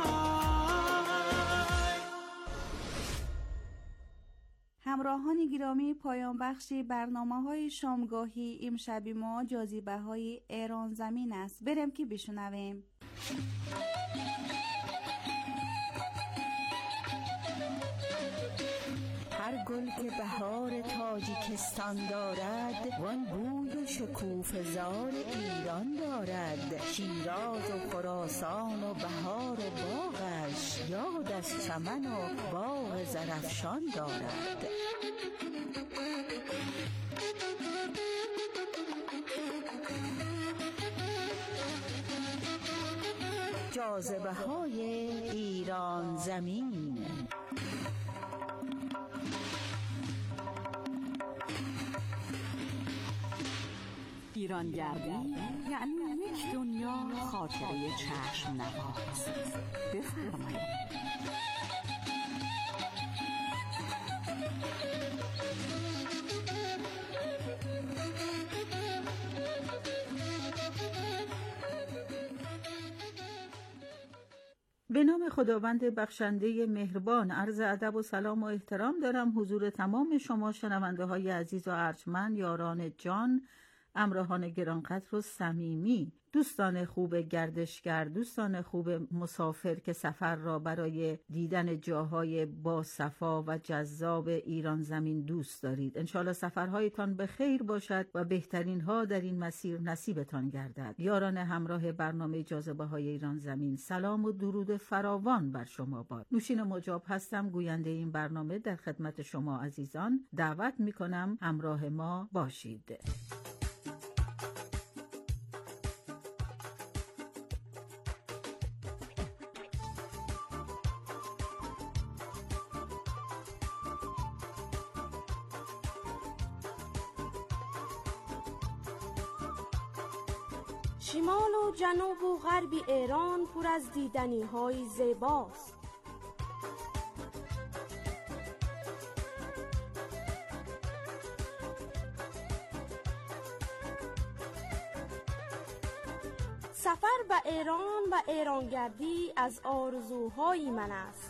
همراهان گرامی، پایان بخش برنامه‌های شامگاهی امشب ما جاذبه‌های ایران زمین است. بریم که بشنویم. هر گل که بهار تاجیکستان دارد، وان بوی و شکوفه‌زار ایران دارد. شیراز و خراسان و بهار و باغش، یاد از چمن و باغ زرافشان دارد. جاذبه‌های ایران زمین. ایرانگردی یعنی یک دنیا خاطره چشم نواز. بفرمایید. به نام خداوند بخشنده مهربان، عرض ادب و سلام و احترام دارم حضور تمام شما شنونده های عزیز و ارجمند، یاران جان، همراهان گرانقدر و صمیمی، دوستان خوب گردشگر، دوستان خوب مسافر که سفر را برای دیدن جاهای با صفا و جذاب ایران زمین دوست دارید. انشالله سفرهایتان به خیر باشد و بهترین ها در این مسیر نصیبتان گردد. یاران همراه برنامه جاذبه های ایران زمین، سلام و درود فراوان بر شما باد. نوشین مجاب هستم، گوینده این برنامه. در خدمت شما عزیزان دعوت می کنم همراه ما باشید. شمال و جنوب و غرب ایران پر از دیدنی های زیباست. سفر به ایران و ایرانگردی از آرزوهای من است.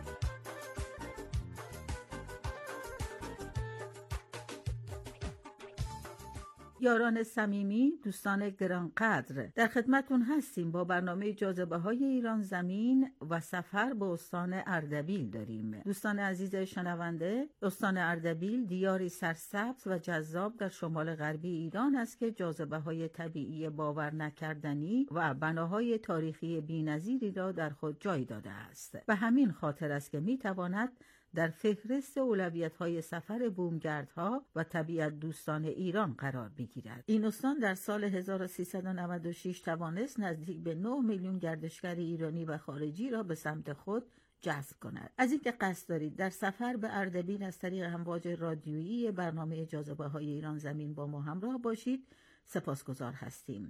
یاران صمیمی، دوستان گرانقدر، در خدمتون هستیم با برنامه جاذبه های ایران زمین و سفر به استان اردبیل داریم. دوستان عزیز شنونده، استان اردبیل دیاری سرسبز و جذاب در شمال غربی ایران است که جاذبه های طبیعی باور نکردنی و بناهای تاریخی بی‌نظیری را در خود جای داده است. به همین خاطر است که میتواند در فهرست اولویت‌های سفر بومگردها و طبیعت دوستان ایران قرار بگیرد. این استان در سال 1396 توانست نزدیک به 9 میلیون گردشگر ایرانی و خارجی را به سمت خود جذب کند. از اینکه قصد دارید در سفر به اردبیل از طریق امواج رادیویی برنامه جاذبه های ایران زمین با ما همراه باشید، سپاسگزار هستیم.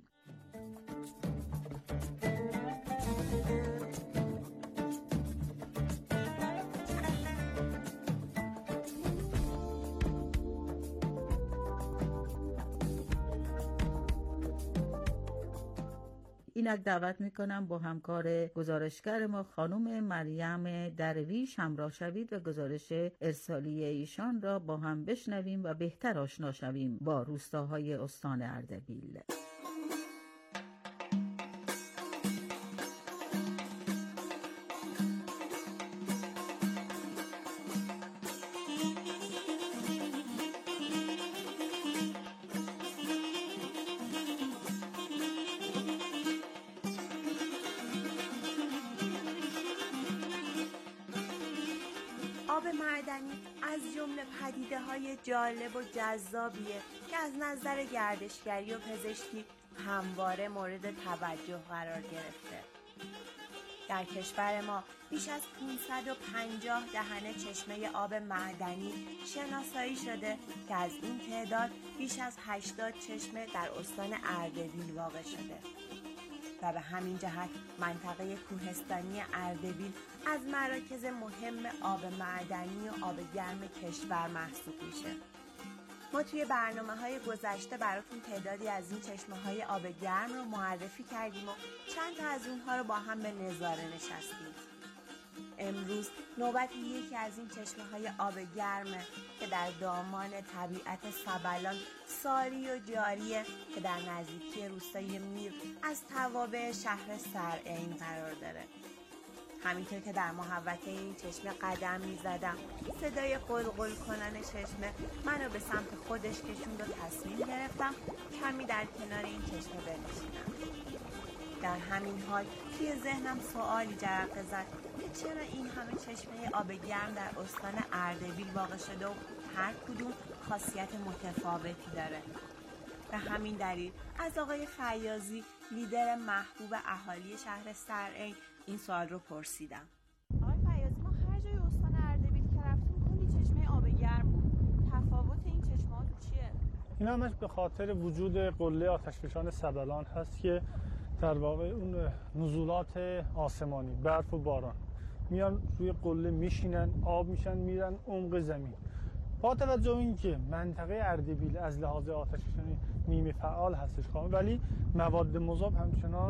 اینک دعوت میکنم با همکار گزارشگر ما خانم مریم درویش همراه شوید و گزارش ارسالی ایشان را با هم بشنویم و بهتر آشنا شویم با روستاهای استان اردبیل. آب معدنی از جمله پدیده‌های جالب و جذابیه که از نظر گردشگری و پزشکی همواره مورد توجه قرار گرفته. در کشور ما بیش از 550 دهنه چشمه آب معدنی شناسایی شده که از این تعداد بیش از 80 چشمه در استان اردبیل واقع شده و به همین جهت منطقه کوهستانی اردبیل از مراکز مهم آب معدنی و آب گرم کشور محسوب میشه. ما توی برنامه‌های گذشته براتون تعدادی از این چشمه‌های آب گرم رو معرفی کردیم و چند تا از اونها رو با هم به نظاره نشستیم. امروز نوبت یکی از این چشمه‌های آب گرمه که در دامان طبیعت سبلان ساری و جاریه که در نزدیکی روستای میر از توابع شهر سرعین قرار داره. همینطور که در محوطه این چشمه قدم می‌زدم، صدای قلقل کنن چشمه منو به سمت خودش کشوند و تصمیم گرفتم کمی در کنار این چشمه بنشینم. در همین حال توی ذهنم سوالی جرقه زد که چرا این همه چشمه آب گرم در استان اردبیل واقع شده و هر کدوم خاصیت متفاوتی داره. به همین دلیل از آقای فیاضی، لیدر محبوب اهالی شهر سرعین، این سوال رو پرسیدم. آقای فیاضی، ما هر جای استان اردبیل که رفتیم کلی چشمه آب گرم بود. تفاوت این چشمه‌ها تو چیه؟ این همش به خاطر وجود قله آتشفشان سبلان هست که در واقع اون نزولات آسمانی، برف و باران میان روی قله میشینن، آب میشن، میرن عمق زمین. با توجه به اینکه منطقه اردبیل از لحاظ آتشفشانی نیمه فعال هستش ولی مواد مذاب همچنان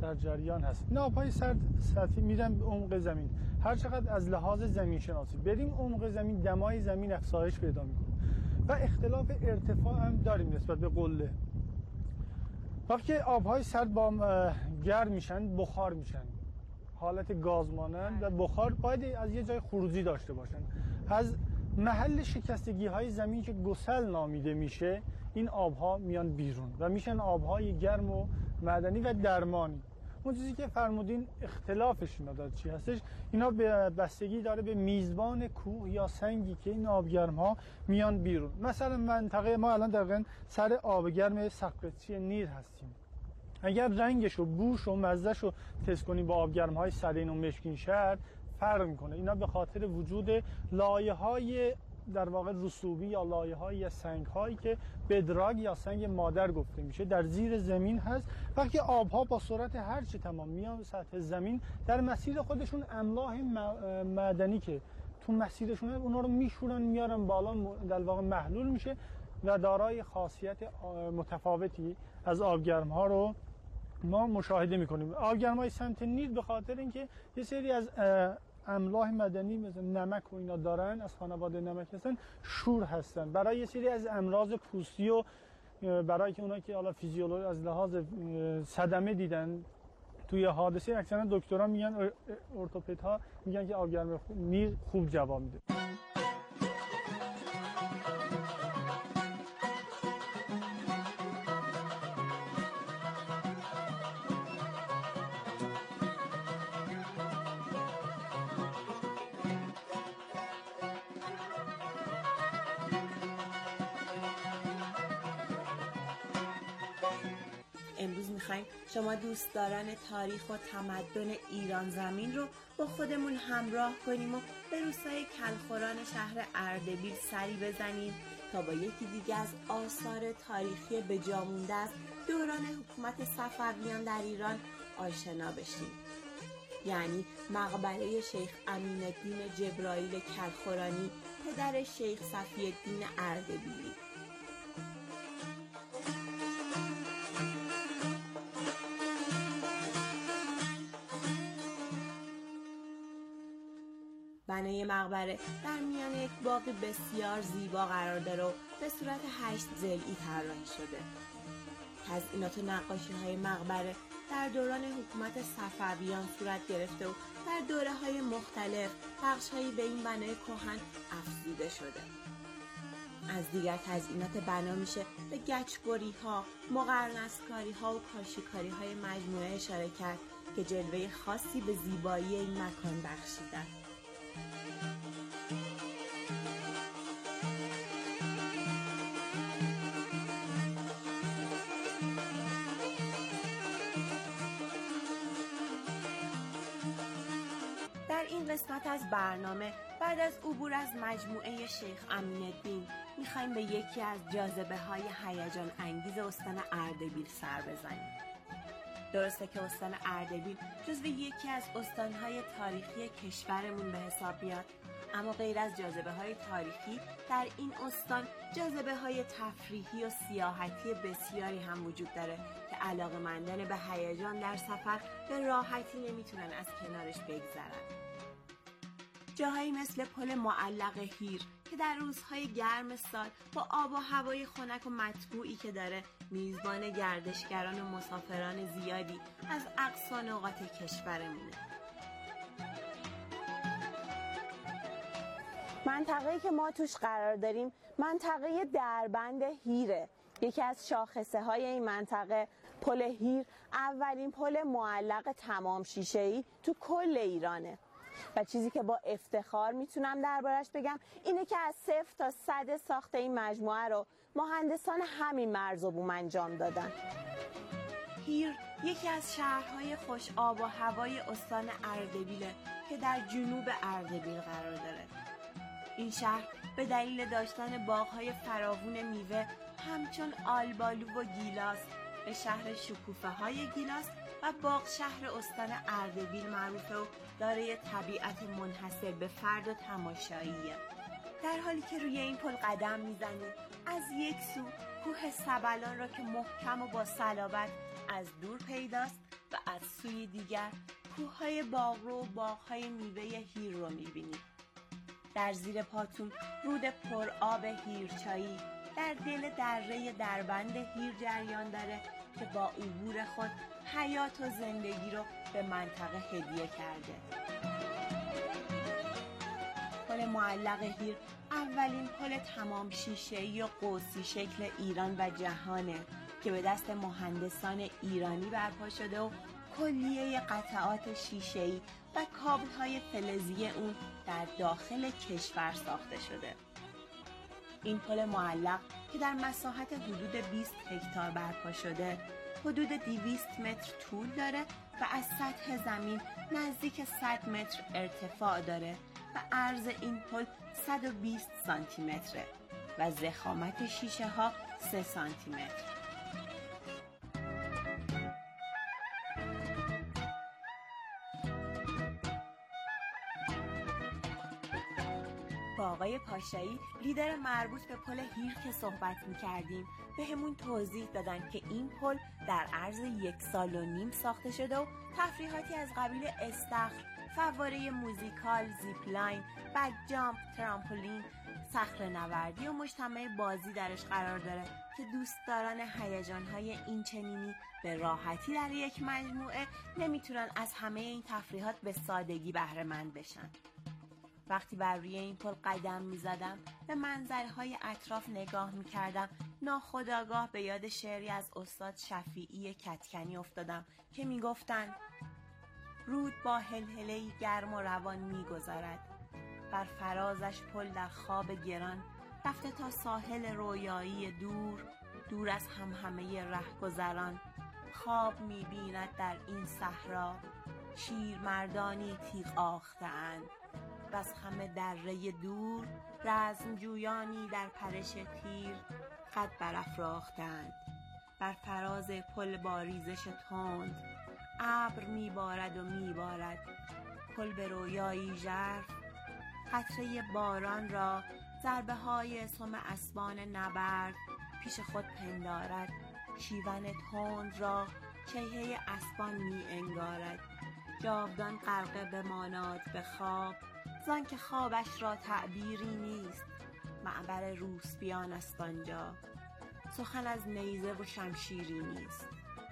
در جریان هست. این آبهای سطحی میرن به عمق زمین. هر چقدر از لحاظ زمین شناسی بریم عمق زمین، دمای زمین افزایش پیدا میکنه و اختلاف ارتفاع هم داریم نسبت به قله. وقتی آبهای سرد با گرم میشن بخار میشن، حالت گاز مانند، و بخار باید از یه جای خروجی داشته باشن. از محل شکستگی های زمین که گسل نامیده میشه این آبها میان بیرون و میشن آبهای گرم و معدنی و درمانی. اون چیزی که فرمودین اختلافش اینا چی هستش، اینا به بستگی داره به میزبان کوه یا سنگی که این آبگرم ها میان بیرون. مثلا منطقه ما الان دقیقاً سر آبگرم سقفچی نیر هستیم. اگر رنگش و بوش و مزهش رو تست کنیم با آبگرم های سرین و مشکین شهر فرق میکنه. اینا به خاطر وجود لایه های در واقع رسوبی یا لایه های یا سنگ هایی که بدراگ یا سنگ مادر گفته میشه در زیر زمین هست. وقتی آبها با سرعت هرچی تمام میان سطح زمین، در مسیر خودشون املاح معدنی که تو مسیرشونه اونا رو میشورن میارن بالا، در واقع محلول میشه و دارای خاصیت متفاوتی از آبگرم ها رو ما مشاهده میکنیم. آبگرم های سمت نیل به خاطر اینکه یه سری از املاح معدنی مثل نمک و اینا دارن، از خانواده نمک هستن، شور هستن برای یه سری از امراض پوستی و برای که اونایی که حالا فیزیولوژی از لحاظ صدمه دیدن توی حادثه، اکثرا دکتران میگن، ارتوپدها میگن که آبگرم نیل خوب جواب میده. امروز میخوایم شما دوستداران تاریخ و تمدن ایران زمین رو با خودمون همراه کنیم و به روستای کلخوران شهر اردبیل سری بزنیم تا با یکی دیگه از آثار تاریخی به جا مونده از دوران حکومت صفویان در ایران آشنا بشیم. یعنی مقبره شیخ امین‌الدین جبرائیل کلخورانی، پدر شیخ صفی‌الدین اردبیلی. بنای مقبره در میان یک باغ بسیار زیبا قرار داره و به صورت 8 ضلعی طراحی شده. تزئینات و نقاشی‌های مقبره در دوران حکومت صفویان صورت گرفته و در دوره‌های مختلف بخش‌هایی به این بنای کهن افزوده شده. از دیگر تزئینات بنا میشه به گچبری‌ها، مقرنس‌کاری‌ها و کاشی‌کاری‌های مجموعه اشاره کرد که جلوه خاصی به زیبایی این مکان بخشیدن. در این قسمت از برنامه بعد از عبور از مجموعه شیخ امین‌الدین میخوایم به یکی از جاذبه‌های هیجان انگیز استان اردبیل سر بزنیم. درسته که استان اردبیل جزو یکی از استانهای تاریخی کشورمون به حساب میاد، اما غیر از جاذبه‌های تاریخی در این استان جاذبه‌های تفریحی و سیاحتی بسیاری هم وجود داره که علاقه‌مندان به هیجان در سفر به راحتی نمیتونن از کنارش بگذرن. جاهایی مثل پل معلق هیر که در روزهای گرم سال با آب و هوای خنک و مطبوعی که داره میزبان گردشگران و مسافران زیادی از اقصا نقاط کشورمونه. منطقه‌ای که ما توش قرار داریم منطقه دربند هیره. یکی از شاخصه های این منطقه پل هیر اولین پل معلق تمام شیشه‌ای تو کل ایرانه و چیزی که با افتخار میتونم دربارش بگم اینه که از 0 تا 100 ساخت این مجموعه رو مهندسان همین مرز و بوم انجام دادن. هیر یکی از شهرهای خوش آب و هوای استان اردبیله که در جنوب اردبیل قرار داره. این شهر به دلیل داشتن باغ‌های فراوون میوه همچون آلبالو و گیلاس به شهر شکوفه‌های گیلاس و باغ شهر استان اردبیل معروفه و دارای طبیعت منحصر به فرد و تماشاییه. در حالی که روی این پل قدم میزنید از یک سو کوه سبلان را که محکم و با صلابت از دور پیداست، و از سوی دیگر کوههای باغرو و باغهای میوه هیر رو میبینید. در زیر پاتون رود پر آب هیرچایی در دل دره دربند هیر جریان داره که با عبور خود حیات و زندگی رو به منطقه هدیه کرده. پل معلق هیر اولین پل تمام شیشه‌ای و قوسی شکل ایران و جهانه که به دست مهندسان ایرانی برپا شده و کلیه قطعات شیشه‌ای و کابل‌های فلزی اون در داخل کشور ساخته شده. این پل معلق که در مساحت حدود 20 هکتار برپا شده، حدود 200 متر طول داره و از سطح زمین نزدیک 100 متر ارتفاع داره و عرض این پل 120 سانتی متره و ضخامت شیشه ها 3 سانتی متر. با آقای پاشایی لیدر مربوط به پل هیر که صحبت می‌کردیم به همون توضیح دادن که این پل در عرض 1.5 سال ساخته شده و تفریحاتی از قبیل استخر، فواره موزیکال، زیپلاین، بگ جامپ، ترامپولین، صخره‌نوردی و مجتمع بازی درش قرار داره که دوستداران هیجان‌های این چنینی به راحتی در یک مجموعه نمیتونن از همه این تفریحات به سادگی بهره مند بشن. وقتی بر روی این پل قدم می‌زدم به منظرهای اطراف نگاه می‌کردم، ناخودآگاه به یاد شعری از استاد شفیعی کدکنی افتادم که می‌گفتند رود با هلهله‌ای گرم و روان می‌گذرد، بر فرازش پل در خواب گران رفته تا ساحل رویایی دور، دور از همهمه رهگذران. خواب می‌بیند در این صحرا، شیرمردانی تیغ آخته‌اند و از همه دره دور رزمجویانی در پرش تیر قد برافراختند. بر فراز پل با ریزش تند ابر میبارد و میبارد، پل به رویایی ژرف قطره باران را ضربه های سم اسبان نبرد پیش خود پندارد، شیون تند را چهره اسبان می انگارد، جاودان غرقه بماناد به خواب، زان که خوابش را تعبیری نیست، معبر روسپیان است آنجا، سخن از نیزه و شمشیری نیست.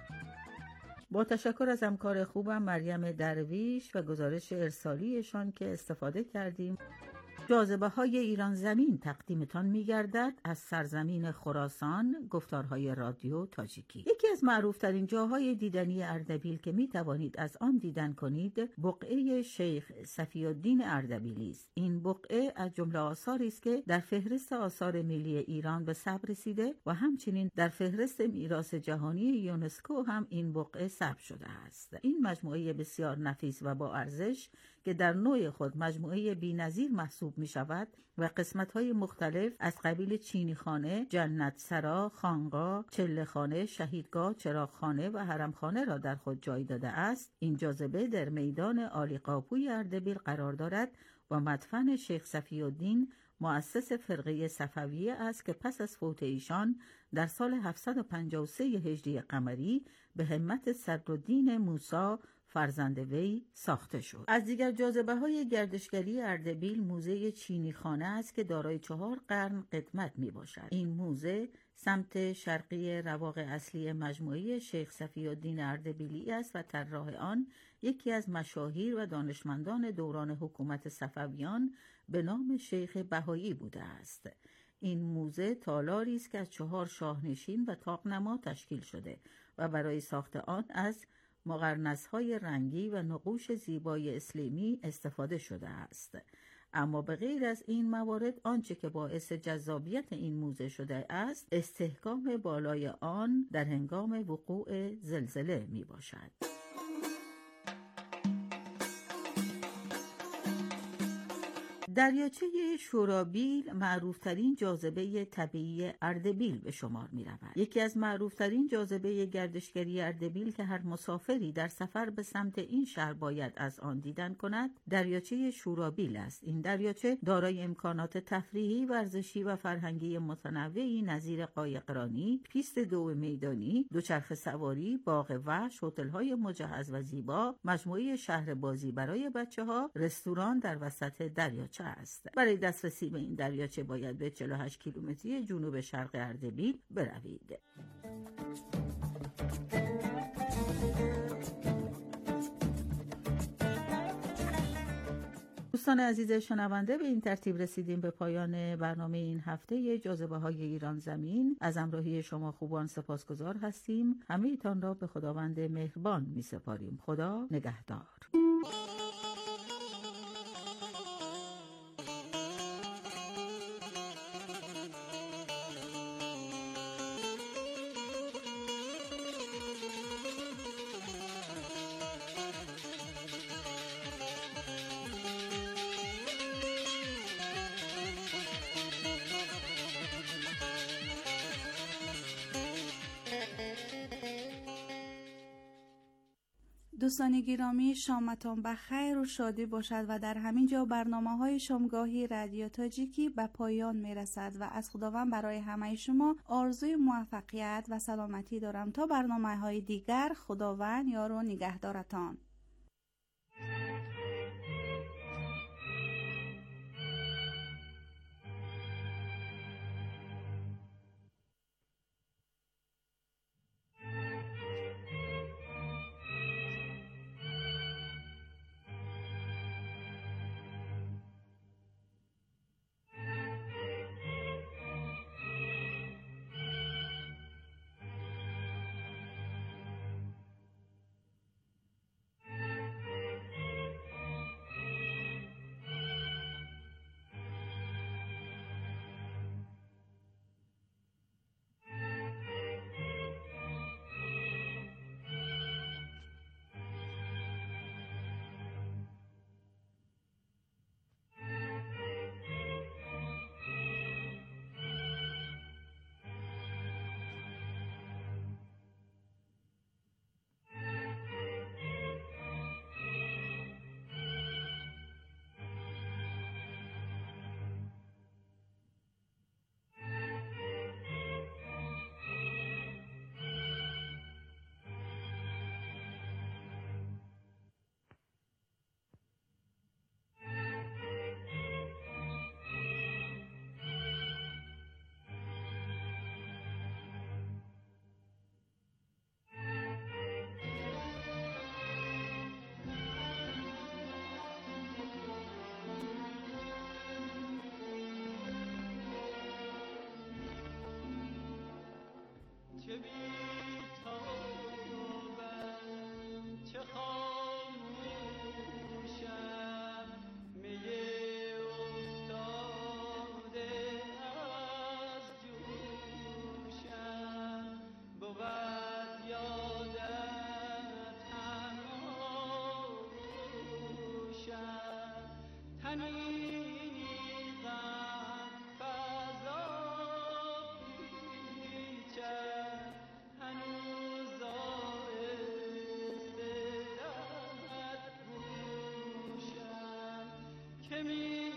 با تشکر از همکار خوبم مریم درویش و گزارش ارسالیشان که استفاده کردیم. جاذبه های ایران زمین تقدیمتان می گردد از سرزمین خراسان، گفتارهای رادیو تاجیکی. یکی از معروف ترین جاهای دیدنی اردبیل که می توانید از آن دیدن کنید بقعه شیخ صفی الدین اردبیلی است. این بقعه از جمله آثاری است که در فهرست آثار ملی ایران به ثبت رسیده و همچنین در فهرست میراث جهانی یونسکو هم این بقعه ثبت شده است. این مجموعه بسیار نفیس و با ارزش که در نوع خود مجموعه بی‌نظیر محسوب می شود و قسمت‌های مختلف از قبیل چینی خانه، جنت سرا، خانقاه، چله خانه، شهیدگاه، چراغخانه و حرمخانه را در خود جای داده است. این جاذبه در میدان عالی قاپوی اردبیل قرار دارد و مدفن شیخ صفی الدین مؤسس فرقه صفویه است که پس از فوت ایشان در سال 753 هجری قمری به همت صدرالدین موسی فرزند وی ساخته شد. از دیگر جاذبه‌های گردشگری اردبیل موزه چینی خانه است که دارای 4 قرن قدمت می باشد. این موزه سمت شرقی رواق اصلی مجموعه شیخ صفی الدین اردبیلی است و طراح آن یکی از مشاهیر و دانشمندان دوران حکومت صفویان به نام شیخ بهایی بوده است. این موزه تالاری است که از 4 شاهنشین و طاق‌نما تشکیل شده و برای ساخت آن از مقرنس‌های رنگی و نقوش زیبای اسلامی استفاده شده است. اما به غیر از این موارد آنچه که باعث جذابیت این موزه شده است استحکام بالای آن در هنگام وقوع زلزله می باشد. دریاچه شورابیل معروفترین جاذبه طبیعی اردبیل به شمار می رود. یکی از معروفترین جاذبه گردشگری اردبیل که هر مسافری در سفر به سمت این شهر باید از آن دیدن کند، دریاچه شورابیل است. این دریاچه دارای امکانات تفریحی، ورزشی و فرهنگی متنوعی نظیر قایقرانی، پیست دو میدانی، دوچرخه سواری، باغ وحش، هتل‌های مجهز و زیبا، مجموعه شهر بازی برای بچه‌ها، رستوران در وسط دریاچه است. برای دسترسی به این دریاچه باید به 48 کیلومتری جنوب شرق اردبیل بروید. دوستان عزیز شنونده، به این ترتیب رسیدیم به پایان برنامه این هفته جاذبه‌های ایران زمین. از همراهی شما خوبان سپاسگزار هستیم. همه ایتان را به خداوند مهربان می سپاریم. خدا نگهدار. دوستان گرامی، شامتان بخیر و شادی باشد و در همین جا برنامه‌های شامگاهی رادیو تاجیکی به پایان میرسد و از خداوند برای همه شما آرزوی موفقیت و سلامتی دارم. تا برنامه‌های دیگر، خداوند یار و نگهدارتان. چه بی‌تابم چه خاموشم می افتاده از جوشم بود یادت هماغوشم تنینی غم فضا پیچم هنوز آهسته رد گوشم که می